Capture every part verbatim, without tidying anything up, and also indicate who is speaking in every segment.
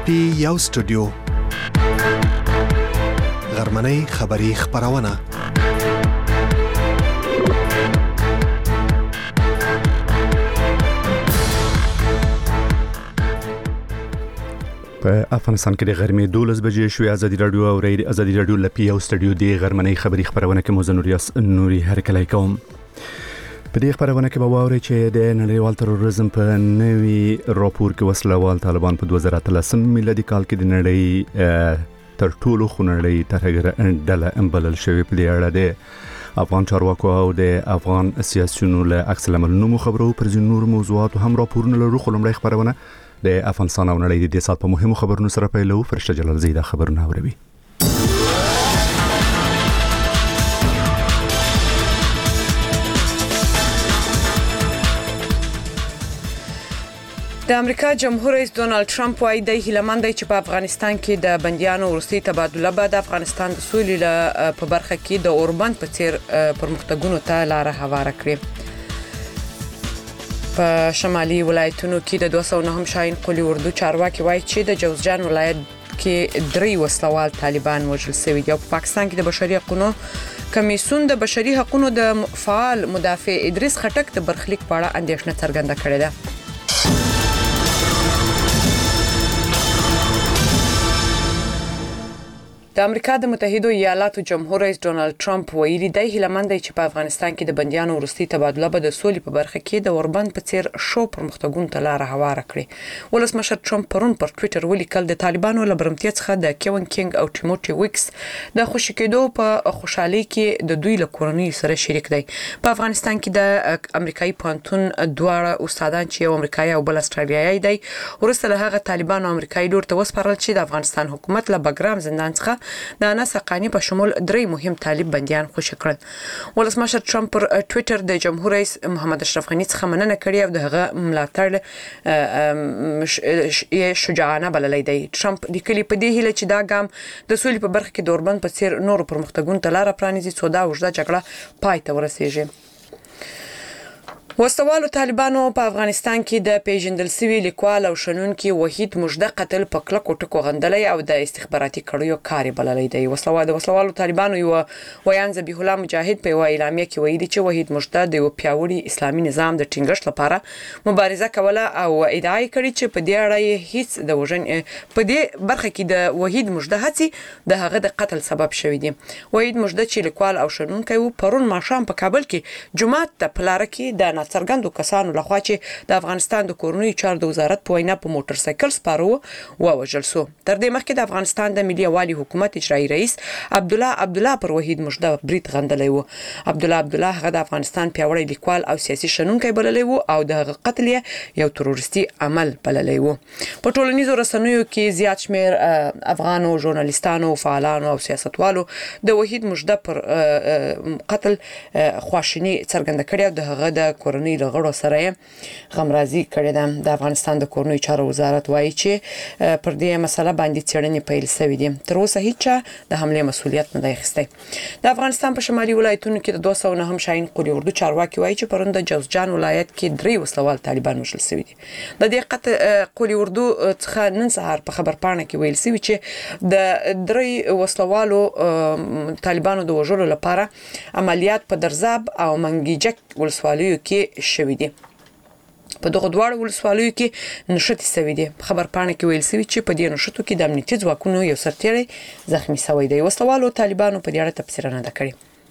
Speaker 1: پی یو سټوډیو غرمنۍ خبری خبرونه په افغانستان کې د غرمې دولس بجې شوې. ازادي رادیو او ریډیو ازادي رادیو لپی او سټوډیو دی غرمنۍ خبری خبرونه کې موزنوریاس نوري هرکلای کوم. په دې خبرونه کې به واوري چې د نړیوال تروریزم په نوي راپور کې وسلوال طالبان په دوه زره اتلس میلادي کال کې د نړۍ تر ټولو خونړۍ ترهګر ډله امبلل شوی. په دې اړه د افغان چارواکو او د افغان سیاسيونو له عکس العملونو خبرو پر ځینو نور موضوعات هم راپورونه لرو. خو لومړی خبرونه د افغانستان او نړۍ د دې سات په مهمو خبرونو سره پیلو. فرشته جلال زیدا خبرونه اوروي.
Speaker 2: د امریکا جمهور رئیس ډونالد ټرمپ وايي د هیلمن دی چې په افغانستان کې د بنديانو ورستي تبادله به د افغانستان د سولې په برخه کې د اوربند په څیر پرمختګونو ته لار هواره کړي. په شمالي ولایتونو کې د دوه سوه نهم شاهین قلی اردو چارواکي وايي چې د جوزجان ولایت کې درې وسلوال طالبان وژل شوي دي. په پاکستان کې د بشري حقوقو کمیسیون د بشري حقوقو د فعال مدافع ادریس خټک د برخلیک په اړه اندېښنه څرګنده کړې ده. د امریکا د متحده ایالاتو جمهور رئیس ډونالد ټرمپ ویلي دی هیلمن دی چې په افغانستان کې د بنديانو ورستي تبادله به د سولې په برخه کې د اوربند په څیر شو پرمختګونو ته لار هواره کړي. ولسمشر ټرمپ پرون پر ټوئیټر ولیکل د طالبانو له برمتیا څخه د کیون کینګ او ټیموټي ویکس د خوشی کېدو په خوشحالي کې د دوی له کورنۍ سره شریک دی. په افغانستان کې د امریکایي پانتون دواړه استادان چې یو امریکایي او بل استرالیایي دی ورسره له هغه طالبانو امریکایي لور ته وسپارل چې د افغانستان حکومت له بګرام زندان څخه د انس حقانی په شمول درې مهم طالب بنديان خوشی کړل. ولسمشر ټرمپ پر ټوئیټر د جمهور رئیس محمد اشرف غنی څخه مننه کړې او دغه ملاتړ شجاعانه بللی دی. ټرمپ لیکلي په دې هیله چې دا ګام د سولې په برخه کې د اوربند په څیر نور پرمختګونو ته لار پرانیزي څو دا وژده جګړه پای ته ورسیږي. وسوالو طالبانو په افغانستان کې د پیژندل سوي لیکوال او شنونکي وحید مجده قتل په کلکو ټکو غندلې او د استخباراتي کړیو کاری بللې دی. وسوالو د وسوالو طالبانو یو ویان ذبیح الله مجاهد په اعلامیه کې ویلي چې وحید مجده د یو پیاوړي اسلامي نظام د ټینګښت لپاره مبارزه کوله او ادعا کړې چې په دې اړه هیڅ د وژن په دې برخه کې د وحید مجده هڅې د هغه د قتل سبب شوې دي. وحید مجده چې لیکوال او شنونکی و پرون ماښام په کابل کې جمعه ته پلار کې د څرګندو کسانو لخوا چې د افغانستان د کورنیو چارو د وزارت په وینا په موټر سایکل سپارو ووژل شو. تر دې مخکې د افغانستان د ملي والي حکومت اجرایی رئیس عبد الله عبد الله پر وحید مجده برید غندلی و. عبد الله عبد الله هغه د افغانستان پیاوړی لیکوال او سیاسي شنونکی بللی و او د هغه قتل یو تروریستي عمل بللی و. په ټولنیزو رسنیو کې زیات شمېر افغانو ژورنالیستانو فعالانو او سیاستوالو د وحید مجده پر قتل خواشیني څرګنده کړې او د هغه د کورنۍ لغړو سره غمرازي کړې ده. د افغانستان د کورنیو چارو وزارت وایي چې پر دې مسله باندې څېړنې پیل شوې دي. تر اوسه هیڅ د حمله مسؤلیت نه دی اخیستی. د افغانستان په شمالي ولایتونو کې د دوه سوه نهم شاهین قلی اردو چارواکي وایي چې پرون د جوزجان ولایت کې درې وسلوال طالبان وژل شوي دي. د دې قتل قلی اردو څخه نن سهار په خبرپاڼه کې ویل شوي چې د درې وسلوالو طالبانو د وژلو لپاره عملیات په درزاب او منګیجک ولسوالیو کې شوي دي. په دغه دواړو ولسوالیو کې نښتې شوي دي. خبرپاڼه کې ویل شوي چې په دې نښتو کې د امنیتي ځواکونو یو سرتیری زخمی شوی دی. وسلوالو طالبانو په دې اړه تفسیر نه ده کړې.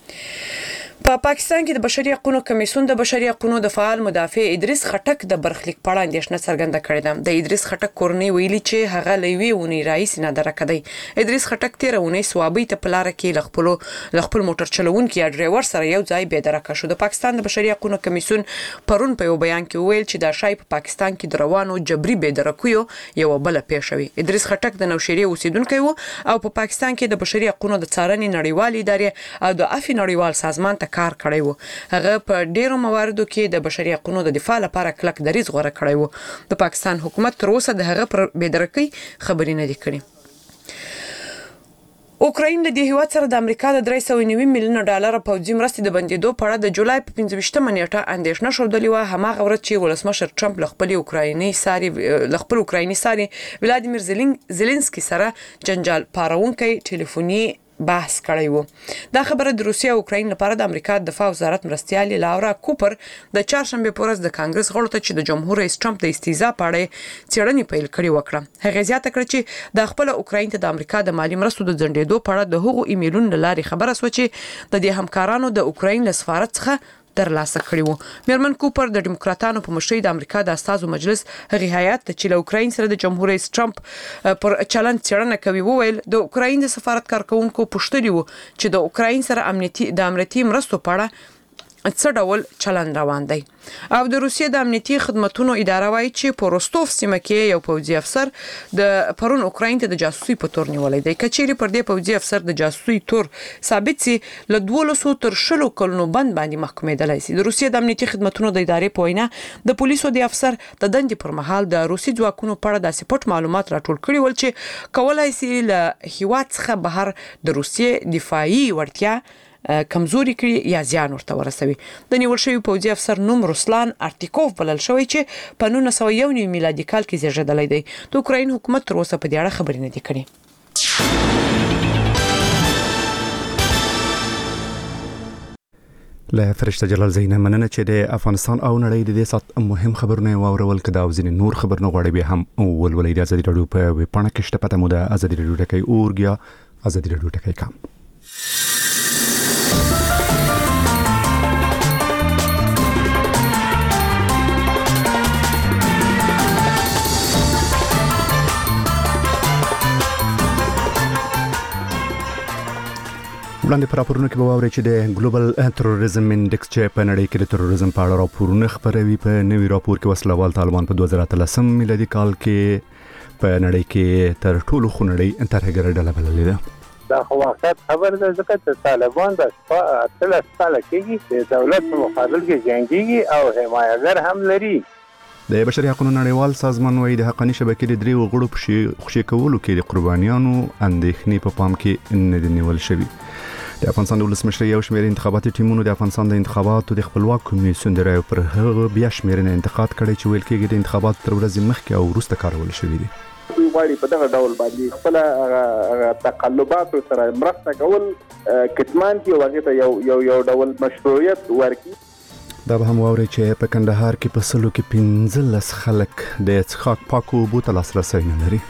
Speaker 2: په پاکستان کې د بشري حقوقو کمیسیون د بشري حقوقو د فعال مدافع ادریس خټک د برخلیک په اړه اندېښنه څرګنده کړې ده. د ادریس خټک کورنۍ ویلي چې هغه لوي ونی رئیس نه درکه دی. ادریس خټک تیر ونی سوابي ته پلار کې لخپل لخپل موټر چلوونکي یا ډرایور سره یو ځای به درکه شو. د پاکستان د بشري حقوقو کمیسیون پرون په یو بیان کې ویل چې دا شای په پاکستان کې د روانو جبري به درکوي یو بل پیښوي. ادریس خټک د نوشيري اوسیدونکو او په پاکستان کې د بشري حقوقو د څارنې نړیوال ادارې او د افي نړیوال سازمان ته کار کړی و. هغه په ډیرو مواردو کې د بشري حقوقو د دفاع لپاره کلک دریځ غوړه کړی و. د پاکستان حکومت تر اوسه د هغه پر بې درکۍ خبرې نه دي کړې. اوکراین له دې هیواد سره د امریکا د درې سوه نوي میلیونه ډالر پوځي مرستې د بندیدو په اړه د جولای په پنځه ویشتمه نیټه اندېښنه ښودلې وه. هماغه ورځ چې ولسمشر ټرمپ له خپل اوکرایني ساري له خپل اوکرایني ساري ولادیمیر زيلنسکي سره جنجال پارونکي ټلیفوني بحث کړی وو. دا خبره د روسیې او اوکراین لپاره د امریکا د دفاع وزارت مرستیال لاورا کوپر د چهارشنبه په ورځ د کانګرس غړو ته چې د جمهور رئیس ټرمپ د استیزا په اړه څېړنې پیل کړې وکړه. هغه زیاته کړه چې د خپل اوکراین ته د امریکا د مالی مرستو د ځنډېدو په اړه د هغو ایمیلونو لارې خبره سو چې د دې همکارانو د اوکراین له سفارت څخه ترلاسه کړی وو. میرمن کوپر د ډیموکراتانو په مشرۍ د امریکا د استازو مجلس هغه هیئات چې له اوکراین سره د جمهور رئیس ټرمپ پر چلند څېړنه کوي وویل د اوکراین د سفارت کارکونکو پوښتنه وو چې د اوکراین سره امنیتي د امنیتي مرستو په اړه څه ډول چلند روان دی. او د روسیې د امنیتي خدماتو اداره وايي چې په روستوف سیمه کې یو پوځي افسر د پرون اوکراین ته د جاسوسي په تور نیولې دی. کچېری پر دې پوځي افسر د جاسوسي تور ثابت سي له دولسو تر شلو کلونو بند باندې محکومېدلای شي. د روسیې د امنیتي خدماتو د ادارې په وینا د پولیسو د افسر د دندې پر مهال د روسي ځواکونو په اړه د سپورت معلومات راټول کړي ول چې کولای شي له هیواد څخه بهر د روسیې دفاعي وړتیا کمزوري کړي یا زیان ورته ورسوي. د نیول شوی پوځي افسر نوم روسلان ارتیکوف بلل شوی چې په نولس سوه یو نوي میلادي کال کې زیږیدلی دی. د اوکراین حکومت تر اوسه په دې اړه خبرې نه دي کړې.
Speaker 1: له فرشته جلال زینه مننه چې د افغانستان او نړۍ د دې سات مهم خبرونه واورول کده او ځینې نور خبرونه غواړي به هم ولولې د ازادي رادیو په ویب پاڼه کې شته پته مو د ازادي رادیو ټکی اورګیا ازادي رادیو ټکی کام. وړاندې پر راپورونو کې به واورئ چې د ګلوبل تروریزم انډیکس چې په نړۍ کې د تروریزم په اړه راپورونه خپروي په نوي راپور کې وسلوال طالبان په دوه زره اتلسم میلادي کال کې په نړۍ کې تر ټولو خونړۍ ترهګر ډله بللې ده.
Speaker 3: دا خو واقعیت خبر ده ځکه چې طالبان د اتلس کاله کېږي د دولت په مقابل کې جنګيږي او حمایتګر هم لري.
Speaker 1: د بشري حقوقو نړیوال سازمان وايي د حقاني شبکې د درې غړو په خوشي کولو کې د قربانیانو اندېښنې په پام کې نه دي نیول شوي. د افغانستان د ولسمشر یو شمېر انتخاباتي ټیمونو د افغانستان د انتخاباتو د خپلواک کمیسیون د رایو پر هغه بیا شمېرنه انتقاد کړی چې ویل کېږي د انتخاباتو تر ورځې مخکې او وروسته کارول شوي دي.
Speaker 4: دوی غواړي په دغه ډول باندې خپل تقلبات سره مرسته کول کتمان کې واغې یو یو یو ډول مشروعیت ورکړي.
Speaker 1: دا به هم واوري چې په کندهار کې په سلو کې پنځلس خلک د څښاک پاکو اوبو ته لاسرسی نه لري.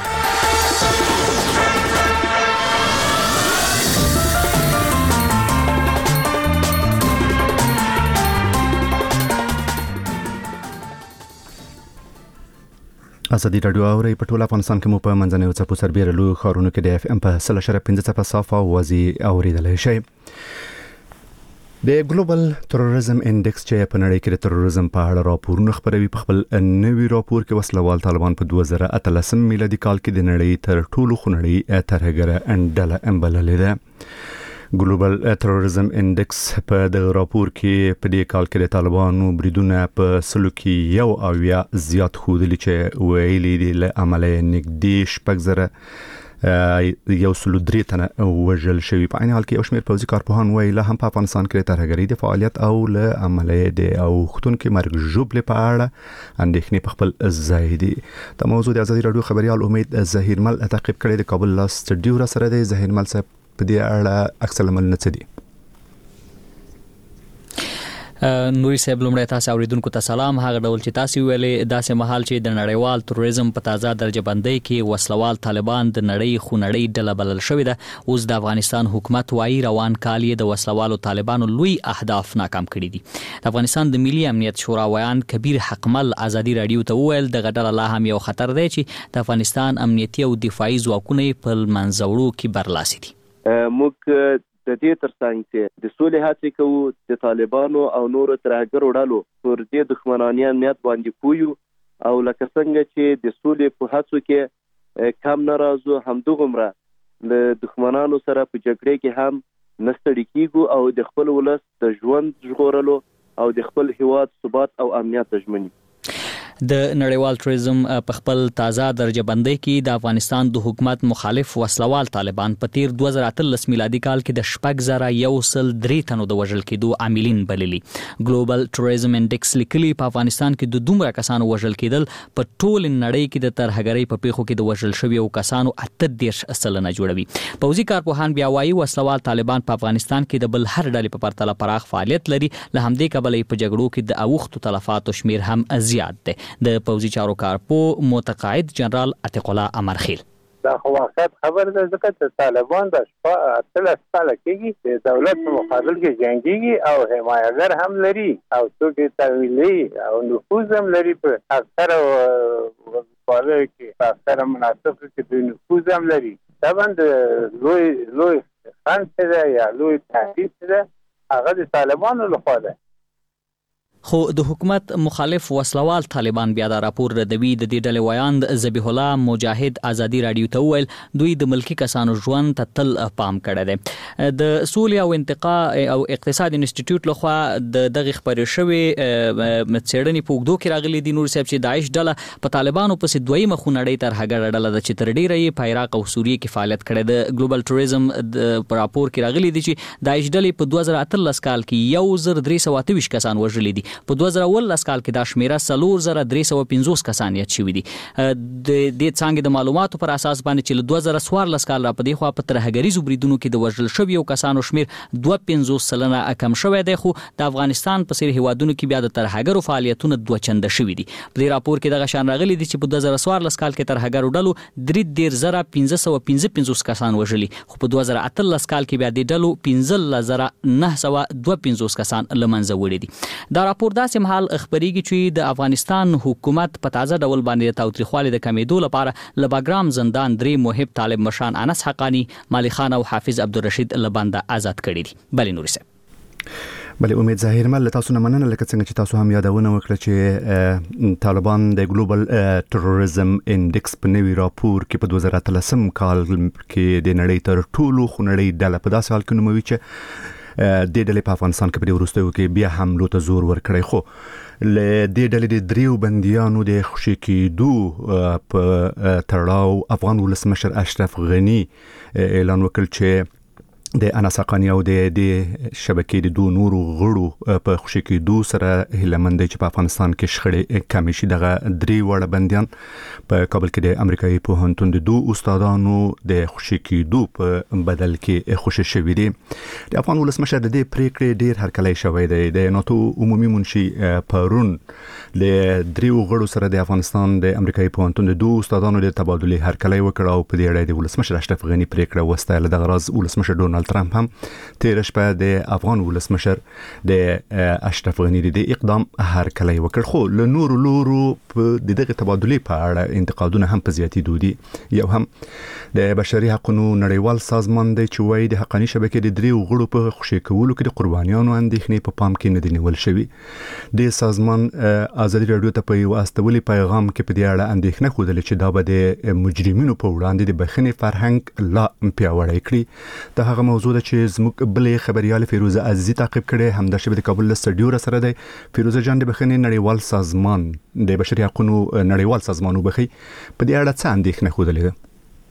Speaker 1: ازادي رادیو اوري په ټول افغانستان کې مو په منځنیو څپو سربېره لوی ښارونو کې د اف ام په سل اشاریه پنځه څپه صافه وازي اوریدلای شي. د ګلوبل تروریزم انډیکس چې په نړۍ کې د تروریزم په اړه راپورونه خپروي په خپل نوي راپور کې وسلوال طالبان په دوه زره اتلسم میلادي کال کې د نړۍ تر ټولو خونړۍ ترهګر ډله بللې ده. ګلوبل تروریزم انډیکس په د راپور کې په دې کال کې د طالبانو بریدونه په سلو کې یو اویا زیات خودلی چې ویلي دي له عمله نږدې شپږ زره یو سلو درې تنه وژل شوي. په عین حال کې یو شمېر پوځي کارپوهان وایي له هم په افغانستان کې ترهګرۍ د فعالیت او له عمله د اوښتونکو مرګ ژوبلې په اړه اندېښنې په خپل ځای دي. دا موضوع د ازادي رادیو خبريال امید ظهیرمل تعقیب کړی د کابل لا سټډیو را سره دی. ظهیرمل صاحب په دې اړه اکثر عمل نه دي.
Speaker 5: نوري صاحب لومړی تاسو اوریدونکو ته سلام. هغه ډول چې تاسو ویلې داسې مهال چې د نړیوال تروریزم په تازه درجه بندۍ کې وسلوال طالبان د نړۍ خونړۍ ډله بلل شوې ده. اوس د افغانستان حکومت وايي روان کال یې د وسلوالو طالبانو لوی اهداف ناکام کړي دي. د افغانستان د ملي امنیت شورا ویان کبیر حقمل ازادي رادیو ته وویل د غډل لا هم یو خطر دی چې د افغانستان امنیتي او دفاعي ځواکونه په منځوړو کې برلاسي دي.
Speaker 4: موږ د دې ترڅنګ چې د سولې هڅې کوو د طالبانو او نورو ترهګرو ډلو پر دې دښمناني امنیت باندې پویو او لکه څنګه چې د سولې په هڅو کې کم نه راځو همدغومره له دښمنانو سره په جګړې کې هم نه ستړي کیږو او د خپل ولس د ژوند ژغورلو او د خپل هیواد ثبات او امنیت تضمینوي.
Speaker 5: د نړیوال ټوریزم په خپل تازه درجه بندۍ کې د افغانستان د حکومت مخالف وسلوال طالبان په تیر دوه زره اتلس میلادي کال کې د شپږ زره یو سل درې تنو د وژل کېدو عاملین بللي. ګلوبل ټوریزم انډیکس لیکلي په افغانستان کې د دومره کسانو وژل کېدل په ټول نړۍ کې د ترهګرۍ په پیښو کې د وژل شویو کسانو اته دېرش سلنه جوړوي. پوځي کارپوهان بیا وایي وسلوال طالبان په افغانستان کې د بل هر ډلې په پرتله پراخ فعالیت لري. له همدې کبله په جګړو کې د اوښتو تلفاتو شمیر هم زیات دی. د پوځي چارو کارپو متقاعد جنرال عتیق الله امرخیل
Speaker 3: دا خو واقعیت خبر ده ځکه چې طالبان د شپه اتلس کاله کېږي د دولت په مقابل کې جنګېږي او حمایتګر هم لري او څوک یې تحویلي او نفوذ هم لري په اکثره ولسوالیو کې په اکثره مناطقو کې دوی نفوذ هم لري. طبعا د لوی لوی خنډ څه ده یا لوی تهدید څه ده هغه د طالبانو لخوا ده.
Speaker 5: خو د حکومت مخالف وسلوال طالبان بیا دا راپور ردوي. د دې ډلې ویاند ذبیح الله مجاهد ازادي رادیو ته وویل دوی د ملکی کسانو ژوند ته تل پام کړی دی. د سولې او انتقا او اقتصاد انسټیټیوټ لخوا د دغه خبرې شوې څېړنې په اوږدو کې راغلي دي نور صاحب چې داعش ډله په طالبانو پسې دویمه خونړۍ ترهګره ډله ده چې تر ډیره یې په عراق او سوریې کې فعالیت کړی. د ګلوبل ټوریزم په راپور کې راغلي دي چې داعش ډلې په دوه زره اتلس کال کې یو زر درې سوه اته ویشت کسان وژلي دي. په دوه زره اوولس کال کې دا شمیره څلور زره درې سوه پنځوس کسان یاد شوي دي. د دې څانګې د معلوماتو پر اساس باندې چې له دوه زره څوارلس کال را په دې خوا په ترهګریزو بریدونو کې د وژل شویو کسانو شمیر دوه پنځوس سلنه کم شوی دی. خو د افغانستان په څېر هیوادونو کې بیا د ترهګرو فعالیتونه دوه چنده شوي دي. په دې راپور کې دغه شان راغلي دي چې په دوه زره څوارلس کال کې ترهګرو ډلو درې دېرش زره پنځه سوه پنځه پنځوس کسان وژلي. خو په دوه زره اتلس کال کې بیا دې ډلو پنځلس زره نه سوه دوه پنځوس کسان له منځه وړي دي. دا راپور داسې مهال خبرېږي چې د افغانستان حکومت په تازه ډول باندې د تاوتریخوالي د کمیدو لپاره له باګرام زندان درې محب طالب مشران انس حقانی، مالی خان او حافظ عبدالرشید له بنده آزاد کړي دي. بلې نوري صاحب
Speaker 1: بلې امید ظاهر مل تاسو نه مننه لکه څنګه چې تاسو هم یادونه وکړه چې طالبان د ګلوبل ټوریزم انډیکس په نوي راپور کې په دوه زره اتلسم کال کې د نړۍ تر ټولو خونړۍ ډله په داسې حال کې نوموي چې د ډلې په افغانستان کې په وروستیو کې بیا حملو ته زور ورکړی. خو له دې ډلې د دریو بندیانو د خوشي کېدو په تړاو افغان ولسمشر اشرف غني اعلان وکړ چې د انس حقانی او د دې شبکې د دوه نورو غړو په خوشي کېدو سره هیلهمند دي چې په افغانستان کې شخړې کمې شي. دغه درې وړه بندیان په کابل کې د امریکایي پوهنتون د دوه استادانو د خوشي کېدو په بدل کې خوشي شوي دي. د افغان ولسمشر د دې پریکړې ډیر هرکلی شوی دی. د ناتو عمومي منشي پرون له دریو غړو سره د افغانستان د امریکایي پوهنتون د دوه استادانو د تبادله هرکلی وکړ او په دې اړه د ولسمشر اشرف غني پریکړه وستایله. دغه راز ولسمشر ډونالد ترامپ هم تیر شپه د افغان ولسمشر د اشرف غني د اقدام هرکلی وکړ. خو له نورو لورو په دغه تبادله په اړه انتقادونه هم په زیاتېدو دي. یو هم د بشري حقوقو نړیوال سازمان دی چې وایي د حقاني شبکې د دریو غړو په خوشي کولو کې د قربانیانو اندېښنې په پام کې نه دي نیول شوي. د سازمان ازادي رادیو ته په یو استولي پیغام کې په دې اړه اندېښنه ښودلې چې دا به د مجرمینو په وړاندې د بخښنې فرهنګ لا پیاوړی کړي. د هغه موضوع ده چې زموږ بلې خبريال فیروزه عزیزی تعقیب کړي. همدا شبه د کابل له سټډیو را سره دی. فیروزه جان د بخښنې نړیوال سازمان د بشري حقوقو نړیوال سازمان وبخي په دې اړه څه اندېښنه ښودلې ده؟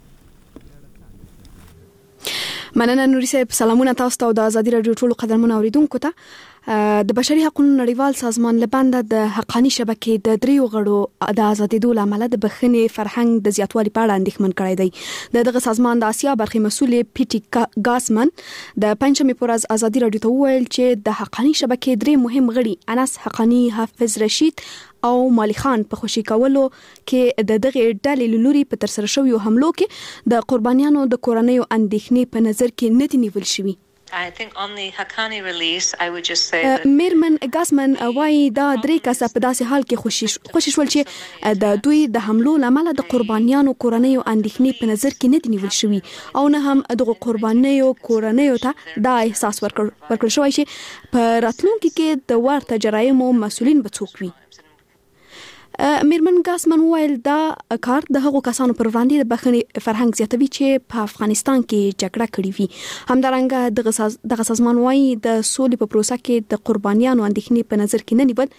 Speaker 6: مننه نوري صاحب. سلامونه تاسو ته او د ازادي رادیو ټولو قدرمنو اوریدونکو ته. د بشري حقوقو نړیوال سازمان لبنده د حقاني شبکې د دریو غړو د ازادېدو لامل د بخښنې فرهنګ د زیاتوالي په اړه اندېښمن کړی دی. د دغه سازمان د اسیا برخې مسؤل پیټي ګاسمن د پنځمې پر ورځ ازادي رادیو ته وویل چې د حقاني شبکې درې مهم غړي انس حقانی، حافظ رشید او مالی خان په خوشي کولو کې د دغه ډلې له لوري په ترسره شویو حملو کې د قربانیانو د کورنیو اندېښنې په نظر کې نه دي نیول شوي.
Speaker 7: I think on the Haqqani release I would just say
Speaker 6: that میرمن ګاسمن وايي دا درې کسه په داسې حال کې خوشي خوشي شول چې د دوی د حملو لامل د قربانیانو کورنیو اندېښنې په نظر کې نه دي نیول شوي او نه هم دغه قربانیو کورنیو ته دا احساس ورکړ ورکړ شوی چې په راتلونکي کې د ورته جرایمو مسؤلین به څوک وي. میرمن ګاسمن وویل دا کار د هغو کسانو پر وړاندې د بخښنې فرهنګ زیاتوي چې په افغانستان کې جګړه کړې وي. همدارنګه دغه ساز دغه سازمان وايي د سولې په پروسه کې د قربانیانو اندېښنې په نظر کې نه نیول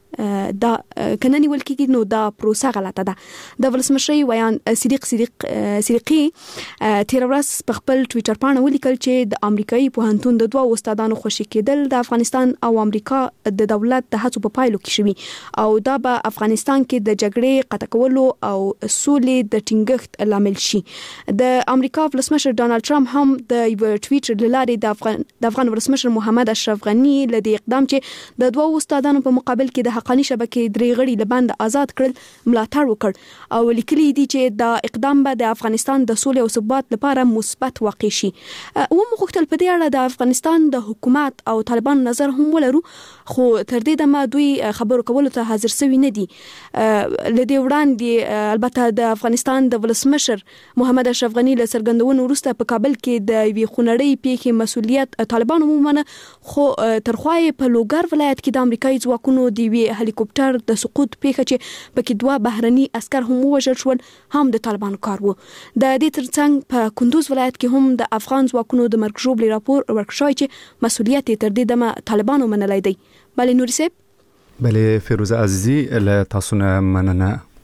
Speaker 6: دا کنه نیول کېږي نو دا پروسه غلطه ده. د ولسمشر ویان صدیق صدیق صدیقي تیر ورځ په خپل ټوئیټر باندې ولیکل چې د امریکایي پوهنتون د دوه استادانو خوشي کېدل د افغانستان او امریکا د دولت د هڅو په پایلو کې شوي او دا به افغانستان کې د جګړې قطع کولو او سولې د ټینګښت لامل شي. د امریکا ولسمشر ډانلډ ټرمپ هم د یو ټویټر لارې د افغان د افغان ولسمشر محمد اشرف غنی له دې اقدام چې د دوه استادانو په مقابل کې د حقاني شبکې درې غړي لبند آزاد کړل ملاتړ وکړ او لیکلي دي چې دا اقدام به د افغانستان د سولې او ثبات لپاره مثبت واقع شي. و مخکتل په دې اړه د افغانستان د حکومت او طالبان نظر هم ولرو خو تر دې دمه دوی خبرو کولو ته حاضر سوي نه دي. لدې وړاندې البته د افغانستان د ولسمشر محمد اشرف غنی له څرګندونو وروسته په کابل کې د یوې خونړۍ پیښې مسؤلیت طالبان ومنه خو ترخوای په لوګر ولایت کې د امریکایي ځواکونو د یوې هلیکوپټر د سقوط پیښه چې پکې دوه بهرني عسكر هم وژل شول هم د طالبانو کار وو. د دې ترڅنګ په کندوز ولایت کې هم د افغان ځواکونو د مرګ ژوبلې راپور ورکړی چې مسؤلیت تر دې دمه طالبانو منلای دی. بله نوري صاحب.
Speaker 1: بله فیروزه عزیزی له تاسو نه مننه.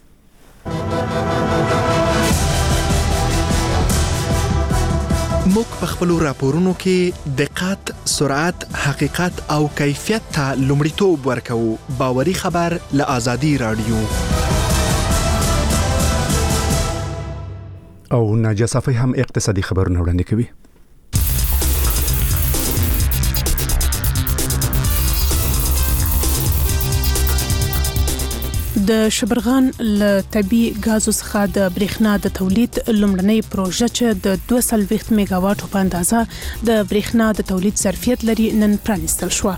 Speaker 8: موږ په خپل راپورونو کې دقت، سرعت، حقیقت او کیفیت ته لومړیتوب ورکوو. باوري خبر له آزادي رادیو.
Speaker 1: او ناجیه صافی هم اقتصادي خبرونه وړاندې کوي.
Speaker 9: د شبرغان له طبي غازو څخه د برېښنا د تولید لومړنۍ پروژه چې د دوه سلويخت میگا واټو په اندازه د برېښنا د تولید ظرفیت لري نن پرانیستل شو.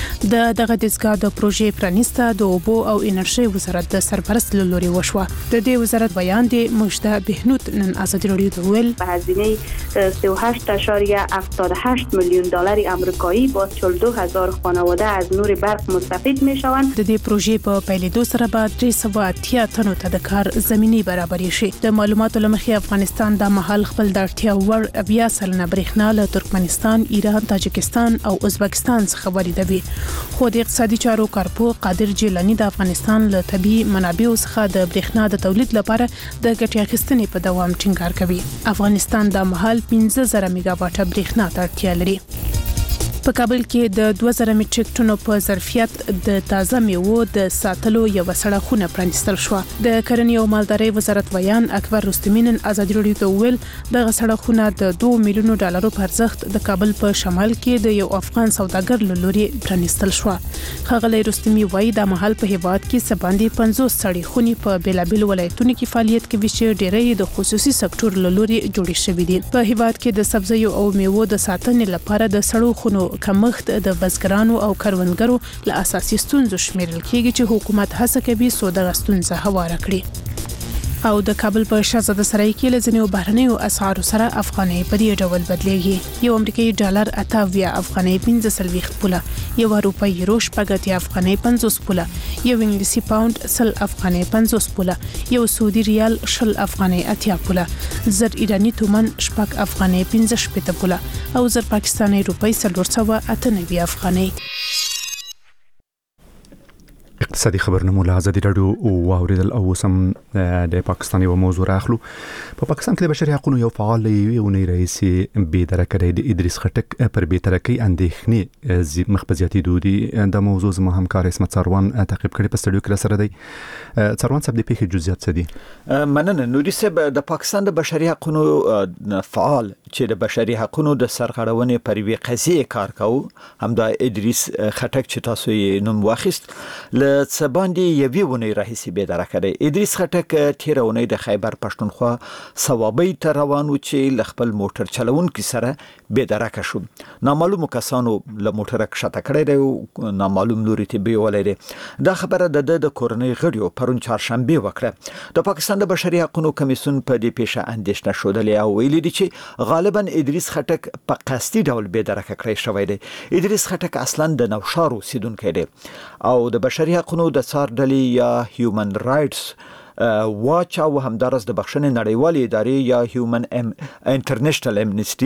Speaker 9: د دغه دستګاه د پروژې پرانیسته د اوبو او انرژي وزارت د سرپرست لوري وشوه. د دې وزارت بیان دی مجده بهنود نن آزادی رادیو ته ویل
Speaker 10: به هزینه سی و هشت ممیز هفتاد و هشت میلیون دلار آمریکایی با چهل و دو هزار خانواده از نور برق مستفید میشوند.
Speaker 9: د دې پروژې په پیلېدو سره بعد سوا اتیا تنو ته د کار زمینی برابرې شي. د معلوماتو لمخې افغانستان د محل خپل د اړتیا وړ بیا سلنه برېښنا له ترکمنستان، ایران، تاجکستان او ازبکستان څخه واردوي. خو د اقتصادي چارو کارپو قادر جیلانی د افغانستان له طبي منابعو څخه د برېښنا د تولید لپاره د ګټې اخیستنې په دوام ټینګار کوي. افغانستان د محل پنځه زره میگا واټه برېښنا ته اړتیا لري. په کابل کې د دوه زره میټریک ټنو په ظرفیت د تازه میوو د ساتلو یو سړه خونه پرانیستل شو. د کرنې او مالدارۍ وزارت ویان اکبر رستمی نن آزادي رادیو ته ویل د سړه خونه د دوه میلیونو ډالرو په ارزښت د کابل په شمال کې د یو افغان سوداګر له لوري پرانیستل شو. ښاغلی رستمی وایي د محل په هیواد کې سباندې پنځوس سړې خونې په بیلابل ولایتونو کې فعالیت کوي چې ډېری د خصوصي سکتور له لوري جوړې شوې دي. په هیواد کې د سبزیو او میوو د ساتنې لپاره د سړو خونو کمښت د بزګرانو او کروندګرو له اساسي ستونزو شمیرل کېږي چې حکومت هڅه کوي څو دغه ستونزه هواره کړي. او د کابل په شاهزاده سرای کې لزنیو بهرنیو اسعارو سره افغانۍ په دې ډول بدلېږي. یو امریکایي ډالر اتاویا افغانۍ پنځه سلويخت پوله، یو روپۍ یورو شپږ افغانۍ پنځوس پوله، یو انګلیسي پاوند سل افغانۍ پنځوس پوله، یو سعودي ریال شل افغانۍ اتیا پوله، زر ایرانی تومن شپږ افغانۍ پنځه شپږ پوله او زر پاکستاني روپۍ څلور سوه اته نوي افغانۍ.
Speaker 1: اقتصادي خبرونه مو له آزادي رادیو واوریدل او سم د پاکستاني و موضوع راخلو. په پاکستان کې د بشري حقوقو یو فعال یونی رئیس بی‌درکه د ادریس خټک پر بی‌ترکي اندېښنې مخ په زیاتېدو دي. د موضوع زما همکار اسمت څاروان تعقیب کړي په سټډیو کې سره دی. څاروان صاحب د پیښې جزئیات څه دي؟
Speaker 11: مننه نوري صاحب. د پاکستان د بشري حقوقو فعال چې د بشري حقوقو د سرغړونې پر وی قضیه کار کوي هم د ادریس خټک چې تاسو یې نوم واخیست له سباندې یوې ونې راهیسې بی‌درکه دی. ادریس خټک تیره اونۍ د خیبر پښتونخوا صوابۍ ته روان و چې له خپل موټر چلونکي سره بی‌درکه شو. نامعلومو کسانو له موټره کښته کړی دی او نامعلوم لوري ته بیولی دی. دا خبره د د کورنۍ غړیو پرون چهارشنبه وکړه. د پاکستان د بشري حقوقو کمیسیون په دې پیښه اندېښنه ښودلې او ویلي دي چې غالبا ادریس خټک په قصدي ډول بی‌درکه کړی شوی دی. ادریس خټک اصلا د نوشار اوسیدونکی دی او د بشري حقوقو د څار ډلې یا هیومن رائټس واچ او همدارس د بخښنې نړیوالې ادارې یا هیومن انټرنیشنل امنیسټي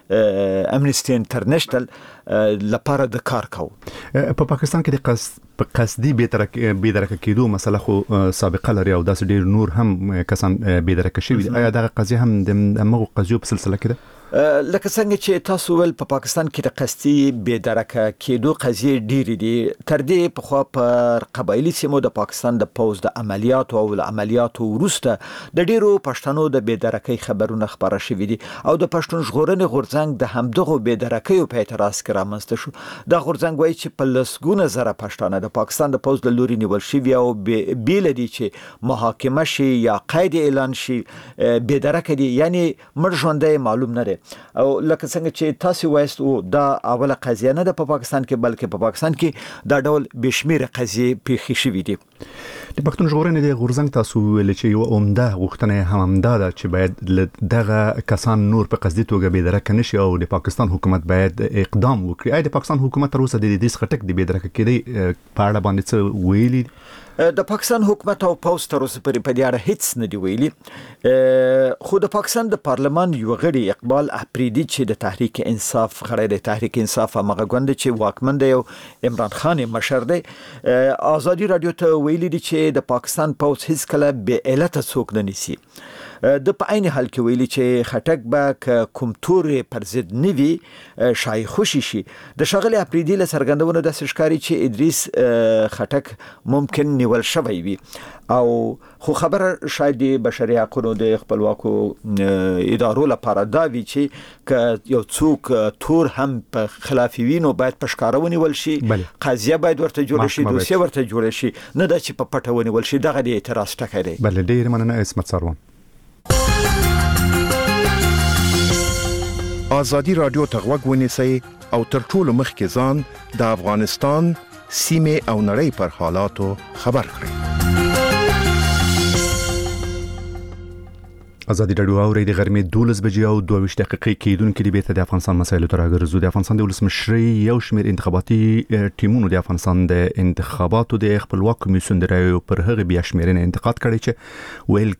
Speaker 11: امنستي انټرنیشنل لپاره د کار کوو.
Speaker 1: په پاکستان کې د قصد په قصدي به درک کېدو مسله خو سابقه لري او داس ډیر نور هم کسان به درک شوی. آیا دا قضیه هم د مغو قضیو په سلسله کې ده؟
Speaker 11: لکه څنګه چې تاسو ول په پاکستان کې د قصدي به درک کېدو قضیه ډیر دي. تر دې په خو پر قبایلی سیمو د پاکستان د پوز د عملیات او عملیاتو وروسته د ډیرو پښتنو د به درکۍ خبرونه خبره شوې دي او د پښتون ژغورنې غورځنګ د همدغه به درکۍ په اعتراض کې رامنځته شو. دا غورځنګ وایي چې په لسګونه زره پښتانه د پاکستان د پوز د لوري نیول شوی او بیل دي چې محاکمه شي یا قید اعلان شي به درکې دي، یعنی مر ژوندې معلوم نه دي. او لکه څنګه چې تاسو وایست او دا اوله قضیه نه ده په پاکستان کې، بلکې په پاکستان کې دا ډول بشمیره قضیه پیښې شوې دي.
Speaker 1: د پښتون ژغورنې د غورځنګ تاسو ویل چې یو عمده غوښتنه هم ده چې باید دغه کسان نور په قصدي توګه به درک نشي او د پاکستان حکومت باید اقدام وکړي. آیا د پاکستان حکومت تر اوسه د دې خټک د به درک کېدی په اړه باندې څه ویلي؟
Speaker 11: د پاکستان حکومت او پوز تر اوسه پورې په دې اړه هیڅ نه دی ویلي. خو د پاکستان د پارلمان یو غړي اقبال احپریدي چې د تحریک انصاف غړی د تحریک انصاف هغه ګوند چې واکمن دی او عمران خان مشر دی، آزادي رادیو ته ویلي دي چې د پاکستان پوز هیڅ کله به علت څوک نه نیسي. د په عین حال کې ویلي چې خټک به کوم تورې پر ضد نوي شای خوشي شي. د شغله اپریدي له سرګندونو د سشکاري چې ادریس خټک ممکن نیول شوی وي او خو خبره شاید د بشري حقوقو د خپلواکو ادارو لپاره دا وی چې ک یو څوک تور هم په خلاف وینو باید پښکارونی ول شي، قضیه باید ورته جوړ شي، دوسیه ورته جوړ شي، نه د چې په پټونی ول شي. دغه د اعتراض ټکی دی.
Speaker 1: بل ډیر مننه اسمت سروان.
Speaker 12: آزادی رادیو ته غوږ ونیسئ او تر ټولو مخکې ځان د افغانستان سیمې او نړۍ پر حالاتو خبر کړئ.
Speaker 1: آزادی رادیو اوري د غرمې دولس بجې او دوه ویشت دقیقې کېدونکې د بیت د افغانستان مسایلو ته راګرځو. د افغانستان د ولسمشرۍ یو شمېر انتخاباتي ټیمونو د افغانستان د انتخاباتو د خپلواک کمیسیون د رایو پر هغه بیا شمېرنې انتقاد کړی چې ویل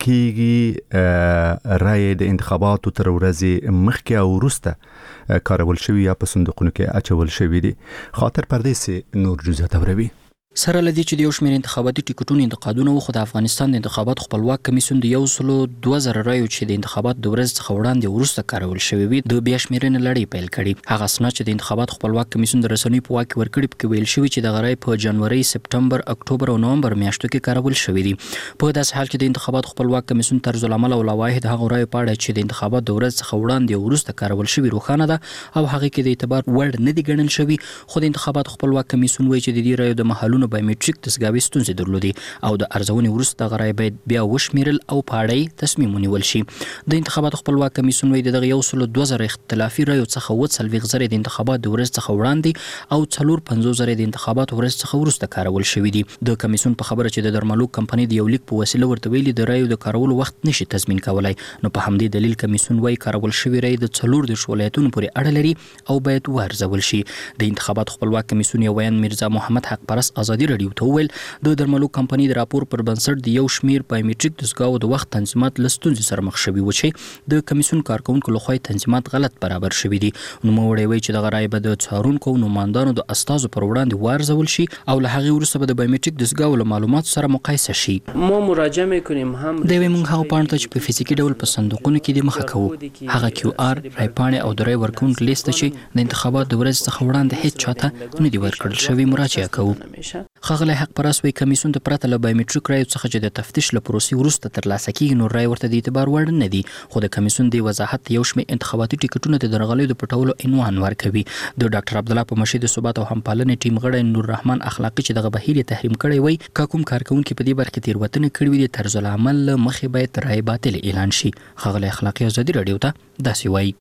Speaker 1: کېږي رای د انتخاباتو تر ورځې مخکې او وروسته کارول شوی یا په صندوقونو کې اچول شوی دي. خاطر پردیسي نور جزئیات اوروي.
Speaker 5: سره لدی چې د یو شمېر انتخاباتي ټیکټونو انتقادونه وخت د افغانستان د انتخابات خپلواک کمیسیون د یو سلو دوه زره رایو چې د انتخابات د ورځ څخه وړاندې وروسته کارول شوی وي د بیا شمېرنې لړۍ پیل کړي. هغه اسناد چې د انتخابات خپلواک کمیسیون د رسنیو په واک کې ورکړي پکې ویل شوی چې د غړي په جنوري، سپټمبر، اکتوبر او نومبر میاشتو کې کارول شوی دي. په داسې حال کې د انتخابات خپلواک کمیسیون طرز العمل او لوایح د هغه رایو په اړه چې د انتخابات د ورځ څخه وړاندې وروسته کارول شوی روښانه ده او هغه کې د اعتبار وړ نه دي ګڼل شوی. خو د انتخابات خپلواک کمیسیون وایي چې د دې رایو د محلونو بایومټریک ګاوي ستونزې درلودي او د ارزونې وروسته غړي باید بیا وشمیرل او پاړی تصمیم ونیول شي. د انتخابات خپلواک کمیسیون وایي دغه یو سل دوه زره اختلافي رایو څخه و څلوېښت زره د انتخابات د ورځ څخه وړاندې او څلور پنځوس زره د انتخابات ورځ څخه وروسته کارول شوی دي. د کمیسیون په خبره چې د درملو کمپنۍ د یو لیک په وسیله ورته ویلي د رایو د کارولو وخت نشي تضمین کولای، نو په همدې دلیل کمیسیون وایي کارول شوی رای د څلور د ولایتونو پورې اړه لري او باید وارزول شي. د انتخابات خپلواک کمیسیون یو ویان میرزا محمد حق پرست آزادي رادیو ته ویل د درملو کمپنۍ د راپور پر بنسټ د یو شمیر بایومټریک دستګاو د وخت تنظیمات له ستونزې سره مخ شوي و چې د کمیسیون کارکونکو لخوا تنظیمات غلط برابر شوي دي. نوموړی وایي چې دغه رایې به د څارونکو او نمایندانو د استازو پر وړاندې وارزول شي او له هغې وروسته به د بایومټریک دستګاو له معلوماتو سره مقایسه شي.
Speaker 13: ما مراجعه میکنیم هم
Speaker 5: دوی موږ هغه پاڼې ته چې په فزیکي ډول په صندوقونو کې د مخه کوو هغه کیو آر رایپاڼې او د رای ورکوونکو لیست چې د انتخابات د ورځ څخه وړاندې هیڅ چاته نه دی ورکړل شوی مراجعه کوو. ښاغلی حق پرست وایي کمیسیون د پرته له بایومټریک رایو څخه چې د تفتیش له پروسې وروسته ترلاسه کېږي نو رای ورته د اعتبار وړ نه دي. خو د کمیسیون د وضاحت یو شمېر انتخاباتي ټیکټونه د درغلیو د پټولو عنوان ورکوي. د ډاکټر عبدالله په مشي د ثبات او همپالنې ټیم غړی نور رحمان اخلاقي چې دغه بهیر تحریم کړی وایي که کوم کارکونکي په دې برخه تېروتنې کړې وي د طرز العمل له مخې باید رای باطل اعلان شي. ښاغلی اخلاقي آزادي رادیو ته داسې وایي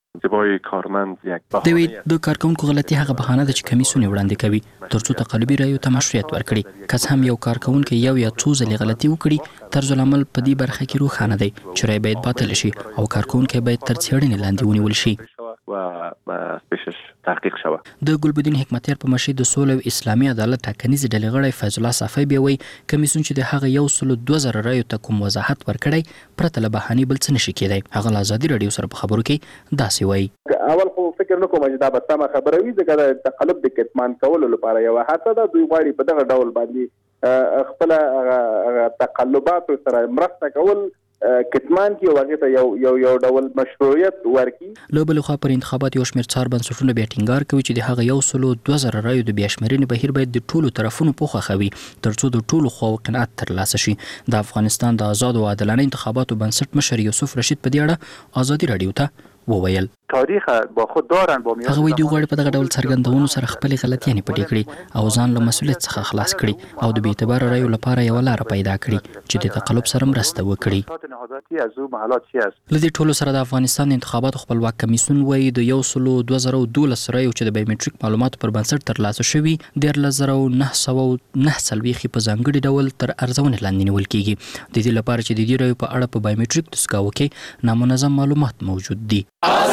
Speaker 5: دوی د کارکونکو غلطي هغه بهانه ده چې کمیسیون وړاندې کوي ترڅو تقلبي رایو ته مشروعیت ورکړي. که هم یو کارکونکي یو یا څو ځلې غلطي وکړي طرز العمل په دې برخه کې روښانه دی چې رای باید باطل شي او کارکونکي باید تر څېړنې لاندې ونیول شي.
Speaker 14: و سپیشل تحقیق شوه.
Speaker 15: د ګلبدین حکمتیار په مشر د سولې او اسلامي عدالت ټاکنیز ډلې غړی فیض الله صافی بیا وایي کمیسیون چې د هغه یو سل دوه زره رایو ته کوم وضاحت ورکړی پرته له بهاني بل څه نشي کېدای. هغه له ازادي رادیو سره په خبرو کې داسې وایي
Speaker 16: اول خو فکر نکوم چې دا به سمه خبره وي ځکه د تقلب د کتمان کولو لپاره یو هڅه ده. دوی غواړي په دغه ډول باندې خپل تقلبات سره مرسته کول کتمان کې واغې ته یو یو یو ډول مشروعیت ورکي.
Speaker 15: له بل خوا پر انتخابات یو شمېر څار بنسټونه بیا ټینګار کوي چې د هغه یو سل دوه زره رایو د بیا شمېرنې بهیر باید د ټولو طرفونو پوښښ خوي ترڅو د ټولو خواو قناعت ترلاسه شي. د افغانستان د آزاد او عادلانه انتخاباتو بنسټ مشر یوسف رشید په دې اړه ازادي رادیو ته وویل
Speaker 14: تاریخ با خود دارن با
Speaker 15: هغه وی دی غواړي په دغه ډول څرګندونو سره خپل غلطیانې پټې کړي او ځان له مسولیت څخه خلاص کړي او د بې اعتبار رایو لپاره یو لار پیدا کړي چې د تقلب سره مرسته وکړي. لدې ټولو سره د افغانستان انتخاباتو خپلواک کمیسیون وایي د یو سل دوه زره دولس رایو چې د بایومټریک معلوماتو پر بنسټ ترلاسه شوي دیارلس زره نه سوه نه څلوېښت په ځانګړي ډول تر ارزونې لاندې نیول کیږي د دې لپاره چې د دې رایو په اړه په بایومټریک دستګاو کې نامنظم معلومات موجود دي.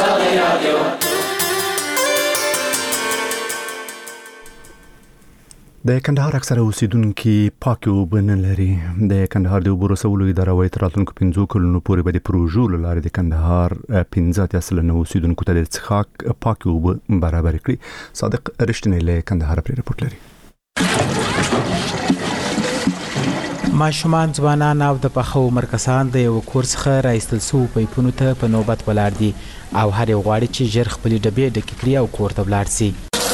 Speaker 1: د کندهار اکثره اوسیدونکو پاکو اوبه نه لري. د کندهار د اوبو رسولو اداره وايي تر راتلونکو پنځو کلونو پورې به د پروژو له لارې د کندهار پنځه اتیا سلنه اوسیدونکو ته د څښاک پاکو اوبه برابر کړي. صادق رښتینی له کندهار پرې رپورټ لري.
Speaker 17: ماشومان ځوانان او د پخو مرکزان د یو کور څخه راایستل سوي پایپونو ته په نوبت ولاړ دي او هر یو غواړي چې ژر خپلې ډبې ډکې کړي او کور ته ولاړ سي.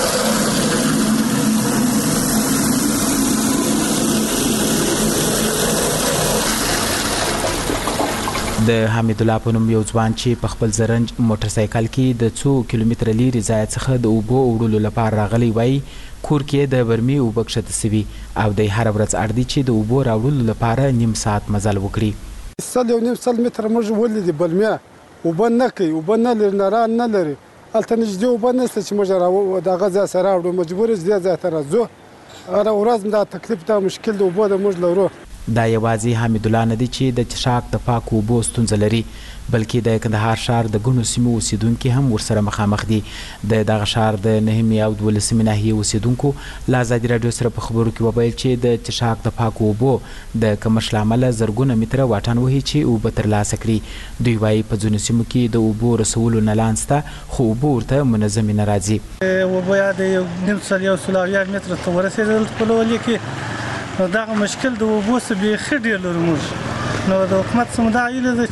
Speaker 17: د حمید الله په نوم یو ځوان چې په خپل زرنج موټر سایکل کې د څو کیلومتره لرې ځای څخه د اوبو وړلو لپاره راغلی وای کور کې د برمي اوبه کښته سوي او د هر ورځ اړ دي چې د اوبو راوړلو لپاره نیم ساعت مزل وکړي.
Speaker 18: سل یو نیم سل متره موږ ولیدې برمیا اوبه نه کوي اوبه نه لري نران نه لري هلته نږدې اوبه نشته چې موږ دغه ځای سره راوړو مجبور یو دې ځای ته راځو هره ورځ دا تکلیف دا مشکل د اوبو د موږ لرو.
Speaker 17: دا یوازې حمید الله نه دی چې د څښاک د پاکو اوبو ستونزه لري بلکې د کندهار ښار د ګڼو سیمو اوسیدونکي هم ورسره مخامخ دي. د دغه ښار د نهمې او دولسمې ناحیې اوسیدونکو له ازادي راډیو سره په خبرو کې وویل چې د څښاک د پاکو اوبو د کمښت له امله زرګونه متره واټن وهي چې اوبه ترلاسه کړي. دوی وایي په ځینو سیمو کې د اوبو رسولو نه لاندې سته خو اوبه ورته منظمې نه راځي.
Speaker 19: اوبه یا د یو نیم سل یو سل اویا متره ته ورسېدل په لولي کې نو دغه مشکل د اوبو څخه بیخي ډېر لرو موږ نو د حکومت څخه دا هیله ده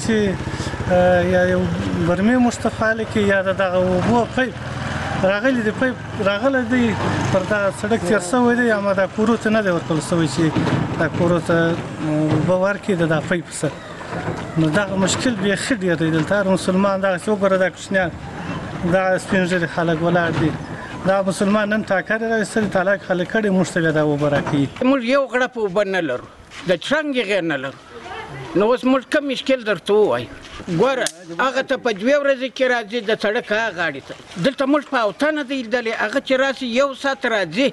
Speaker 19: چې یا یو برمې موږ ته فعاله کړي یا د دغه اوبو پایپ راغلی دی پایپ راغلی دی پر دغه سړک تېر شوی دی اما دا کورو ته نه دی ورکړل شوی چې دا کورو ته اوبه ورکړي د دغه پایپ سره نو دغه مشکل بیخي ډېر دی دلته هر مسلمان دغسې وګوره دا کوچنیان دغه سپین ږیري خلک ولاړ دي دا مسلمان نن ټاکرې راویستلې طلاق خلک کړي موږ ته بیا دا اوبه راکوي.
Speaker 20: موږ یو غړپ اوبه نه لرو د څرنګ یې غیر نه لرو نو اوس موږ کوم مشکل درته ووایو ګوره هغه ته په دوې ورځې کې راځي د سړک هغه غاړې ته دلته موږ په اوته نه دی لیدلې هغه چې راسي یو ساعت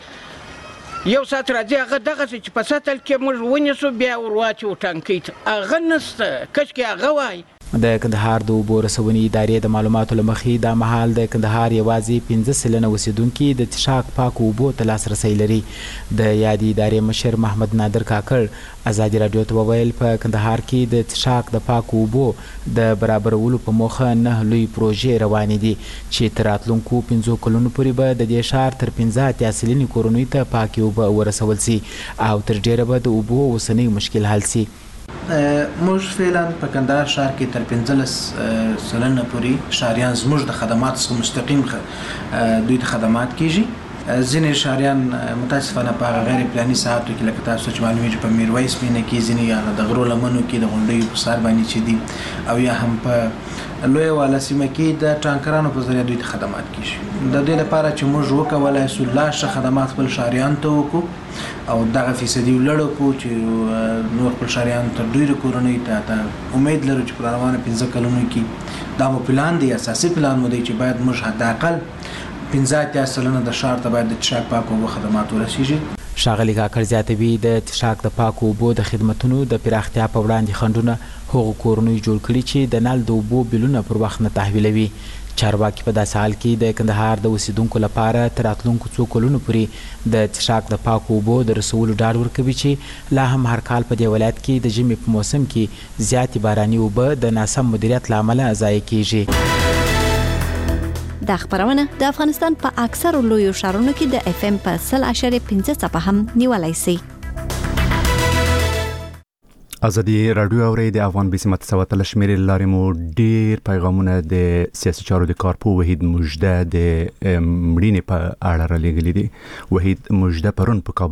Speaker 20: راځي یو ساعت راځي هغه دغسې چې په سطل کې موږ ونیسو بیا ور واچو ټانکۍ ته هغه نشته کشکې هغه وایي.
Speaker 17: د کندهار د اوبو رسونې ادارې د معلوماتو له مخې دا مهال د کندهار یوازې پنځه سلنه اوسیدونکي د څښاک پاکو اوبو ته لاسرسی لري. د یادې ادارې مشر محمد نادر کاکړ ازادي راډیو ته وویل په کندهار کې د څښاک د پاکو اوبو د برابرولو په موخه نه لوی پروژې روانې دي چې تر راتلونکو پنځو کلونو پورې به د دې ښار تر پنځه اتیا سلنې کورنیو ته پاکې اوبه ورسول سي او تر ډیره به د اوبو اوسنی مشکل حل سي.
Speaker 21: موږ فعلا په کندهار ښار کې تر پنځلس سلنه پورې ښاریان زموږ د خدماتو څخه مستقیم دوی ته خدمات کیږي. ځینې ښاریان متاسفانه په هغه غیر پلاني ساعتو کې لکه تاسو چې معلومیږي په میرویس مینه کې ځینې یا د غرو لمنو کې د غونډیو په سر باندې چې دي او یا هم په لویه واله سیمه کې د ټانکرانو په ذریعه دوی ته خدمات کیږي. د دې لپاره چې موږ وکولای سو لا ښه خدمات خپل ښاریان ته وکړو او دغه فیصدي ولړو کو چې نور خپل ښاریان ته ډېرو کورنیو ته امید لرو چې په روانه پنځه کلونو کې دا مو پلان دی اساسي پلان مو دی چې باید موږ حداقل پنځه اتیا سلنه د ښار ته باید د څښاک پاکو اوبو خدمات ورسیږي.
Speaker 17: ښاغلي کاکړ زیاتوي د څښاک د پاکو اوبو د خدمتونو د پراختیا په وړاندې خنډونه هغو کورنیو جوړ کړي چې د نل د اوبو بلونه پر وخت نه تحویلوي چارواکي په داسې حال کې د کندهار د اوسیدونکو لپاره تر راتلونکو څو کلونو پورې د څښاک د پاکو اوبو د رسولو ډاډ ورکوي چې لا هم هر کال په دې ولایت کې د ژمي په موسم کې زیاتې باراني اوبه د ناسم مدیریت له امله ضایع کیږي.
Speaker 2: دا خبرونه د افغانستان په اکثرو لویو ښارونو کې د اف ام په سل اشاریه پنځه څپه هم نیولای شي.
Speaker 1: ازادي رادیو اوري د افغان بسمت سواتل شمیرې لارې مو ډیر پیغامونه د سیاسي چارو د کارپو وحید مجده د مړینې په اړه را لېږلي دي. وحید مجده پرون په کابل